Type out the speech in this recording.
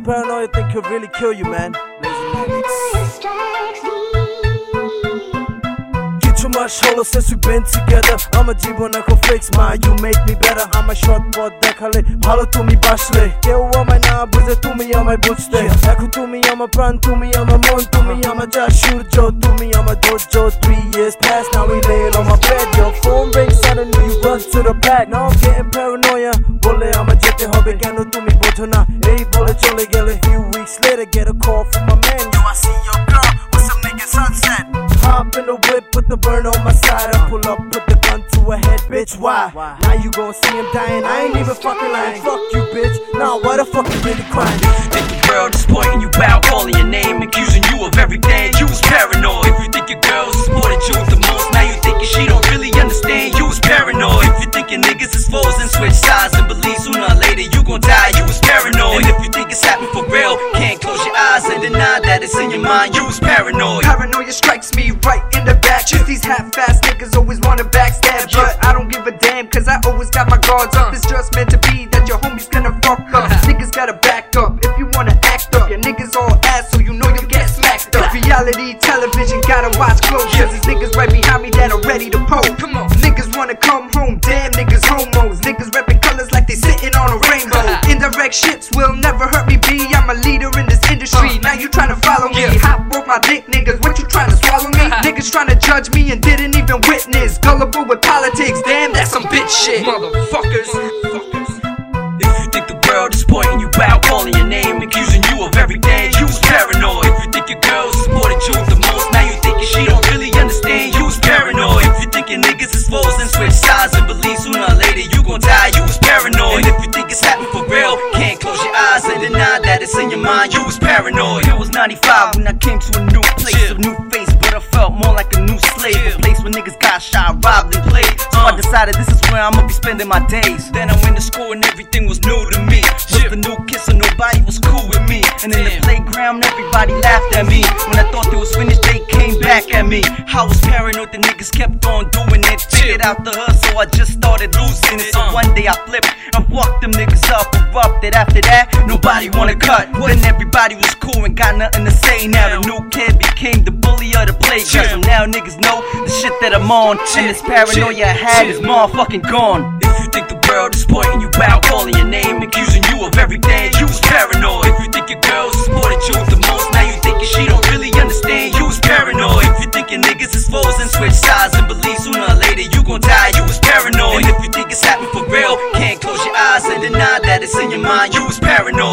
paranoia thing could really kill you, man. Too much hollow since we've been together. I'm a জীবনে ko fix my, you make me better. I'm a short পথ দেখালে ভালো তুমি বাসলে, কেউ আমায় না বুঝে তুমি আমায় বুঝতে। দেখো তুমি আমার প্রাণ, তুমি আমার মন, তুমি আমার যা সূর্য, তুমি আমার ধৈর্য। 3 years past, now we laying on my bed. Your phone rings, suddenly you run to the back. Now I'm getting paranoia, বলে আমার যেতে হবে, কেন তুমি বোঝো না এই বলে চলে গেলে। Few weeks later, get a call from my man. Yo, I see your girl, what's up making sunset? Hop in the whip, put the burn on my side. I pull up, put the gun to her head, bitch, why? Now you gon' see him dying, I ain't even fucking lying. Fuck you, bitch, nah, why the fuck you really crying? Think the world is pointing you out, calling your name, accusing you of everything. You was paranoid. If you think your girl supported you the most, now you thinking she don't really understand. You was paranoid. If you think your niggas is foes and switch sides and believe sooner or later you gon' die, you was paranoid. And if you think it's happening for real, can't close your eyes and deny that it's in your mind, you was paranoid. Paranoia strikes me right in the back. Just these half-fast niggas always wanna backstab, but I don't give a damn, cause I always got my guards up. It's just meant to be that your homie's gonna fuck up. Niggas gotta back up if you wanna act up. Your niggas all ass, so you know you'll get smacked up. Reality television, gotta watch close, cause these niggas right behind me that are ready to pose. Come on, niggas wanna come home, damn niggas homos. Niggas reppin' colors like they sitting on a rainbow. Indirect shits will never hurt me, B. I'm a leader in this industry, now you tryna follow me. Hot broke my dick, niggas, what you tryna swallow me? Niggas tryna judge me and didn't even witness. Gullible with politics, damn, that's some bitch shit. Motherfuckers. If you think the world is pointing you out, calling your name, accusing you of everything, you was paranoid. If you think your girl supported you the most, now you thinking she don't really understand, you was paranoid. If you think your niggas is foes and switch sides and believe sooner or later you gon' die, you was paranoid. And if you think it's happening for real, can't close your eyes and deny that it's in your mind, you was paranoid. It was 95 when I came to a new place, a new face, but I felt more like a new slave. A place where niggas got shot, robbed and played. So I decided this is where I'ma be spending my days. Then I went to school and everything was new to me. Was the new kid so nobody was cool with me. And in the playground everybody laughed at me. When I thought they was finished they came back at me. I was paranoid, the niggas kept on doing it. Figured out the hustle, I just started losing it. So one day I flipped and fucked them niggas up, erupted. After that nobody wanna cut. Then everybody was cool and got nothing to say. Now the new kid became the bully of the playground. So now niggas know the shit that I'm on, and this paranoia I had is motherfucking gone. If you think the world is pointing you out, calling your name, accusing you of everything, you was paranoid. If you think your girl supported you the most, now you thinking she don't really understand, you was paranoid. If you think your niggas is foes and switch sides and believe sooner or later you gon' die, you was paranoid. And if you think it's happening for real, can't close your eyes and deny that it's in your mind, you was paranoid.